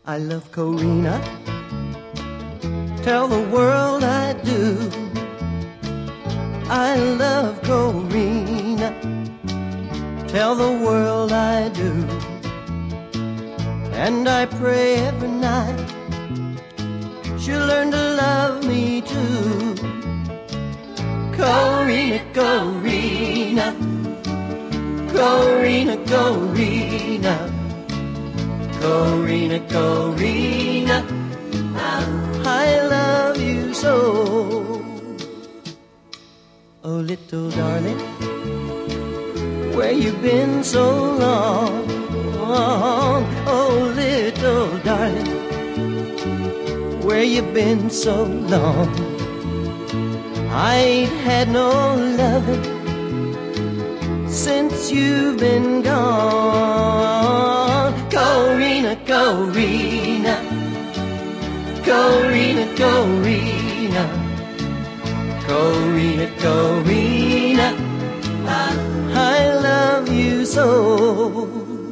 I love Corina. Tell the world I do. I love Corina. Tell the world I do. And I pray every night she'll learn to love me too. Corina, Corina, Corina, Corina, Corina, Corina, I love you so. Oh, little darling, where you been so long? Oh, little darling, where you been so long? I ain't had no loving since you've been gone. Corina, Corina, Corina, Corina, Corina, Corina, I love you so.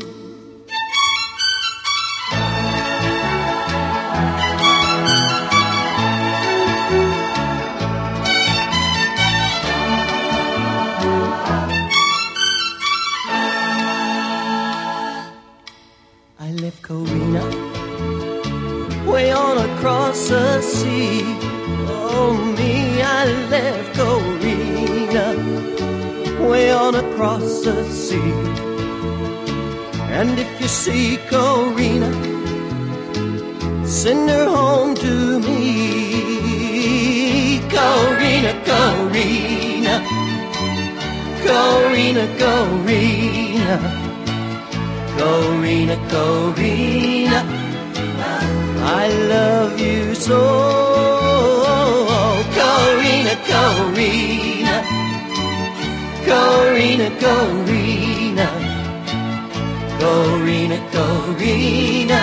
I left Corina way on across the sea. Oh, me, I left Corina way on across the sea. And if you see Corina, send her home to me. Corina, Corina, Corina, Corina, Corina, Corina, I love you so. Corina, Corina, Corina, Corina, Corina, Corina,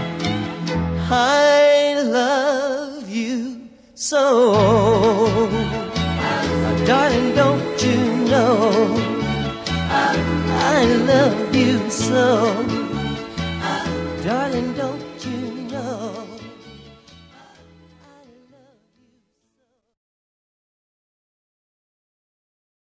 I love you so. Darling, don't you know I love you so. Darling,